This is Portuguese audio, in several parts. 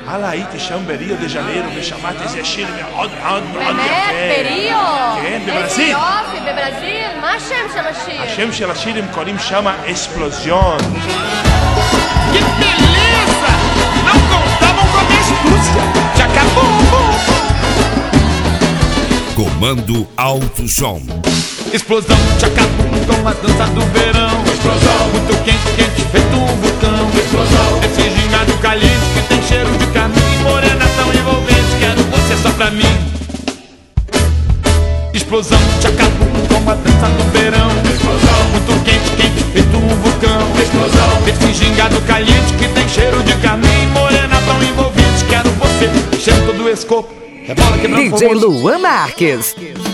Alaite Chamberio de Janeiro, me chamaste de Chile, Perio! כן, בברזיל. יופי, בברזיל? מה השם של השיר? השם של השיר הם קוראים שמה אספלוזיון. Que beleza! Não contavam com a minha astúcia. Já acabou! Comando Alto Som. Explosão, tchacabum, com a dança do verão. Explosão, muito quente, quente, feito um vulcão. Explosão, esse gingado caliente que tem cheiro de carmim. Morena tão envolvente, quero você só pra mim. Explosão, tchacabum, com a dança do verão. Explosão, muito quente, quente, feito um vulcão. Explosão, esse gingado caliente que tem cheiro de carmim. Morena tão envolvente, quero você enchendo todo o escopo. Rebola quebrando DJ Luan Marques.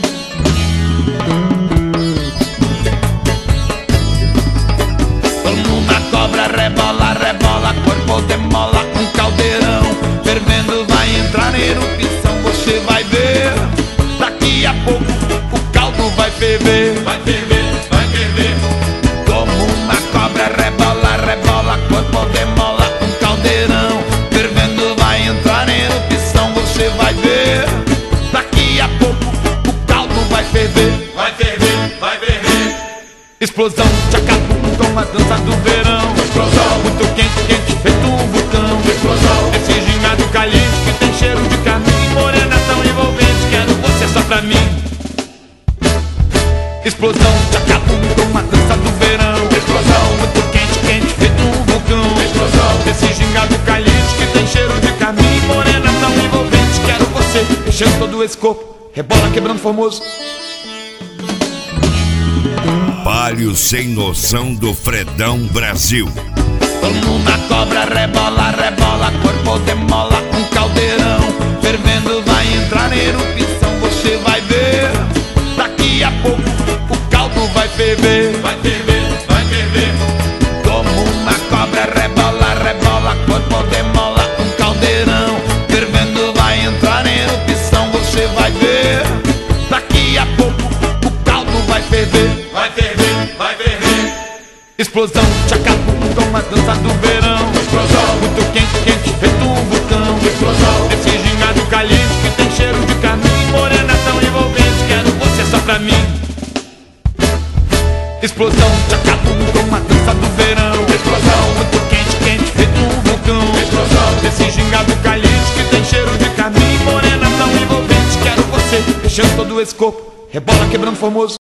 Como uma cobra rebola, rebola, corpo demola, um caldeirão fervendo vai entrar em erupção, você vai ver. Daqui a pouco o caldo vai ferver. Vai ferver, vai ferver. Como uma cobra rebola, rebola, corpo demola, um caldeirão fervendo vai entrar em erupção, você vai ver. Daqui a pouco o caldo vai ferver. Vai ferver, vai ferver. Explosão, tchacabum, com a dança do verão. Explosão, muito quente, quente, feito um vulcão. Explosão, esse gingado caliente que tem cheiro de carmim. Morena tão envolvente, quero você só pra mim. Explosão, tchacabum, com a dança do verão. Explosão, muito quente, quente, feito um vulcão. Explosão, esse gingado caliente que tem cheiro de carmim. Morena tão envolvente, quero você enchendo todo esse corpo. Rebola quebrando formoso. Palio Sem Noção do Fredão Brasil. Como uma cobra rebola, rebola, corpo demola, um caldeirão fervendo vai entrar em erupção, você vai ver. Daqui a pouco o caldo vai ferver. Vai ferver, vai ferver. Como uma cobra rebola, rebola, corpo demola, um caldeirão fervendo vai entrar em erupção, você vai ver. Daqui a pouco o caldo vai ferver. Vai ferver, vai ferver. Explosão, tchacabum, com a dança do verão. Explosão, muito quente, quente, feito um vulcão. Explosão, esse gingado caliente que tem cheiro de carmim. Morena tão envolvente, quero você só pra mim. Explosão, tchacabum, com a dança do verão. Explosão, muito quente, quente, feito um vulcão. Explosão, esse gingado caliente que tem cheiro de carmim. Morena tão envolvente, quero você enchendo todo esse corpo. Rebola quebrando formoso.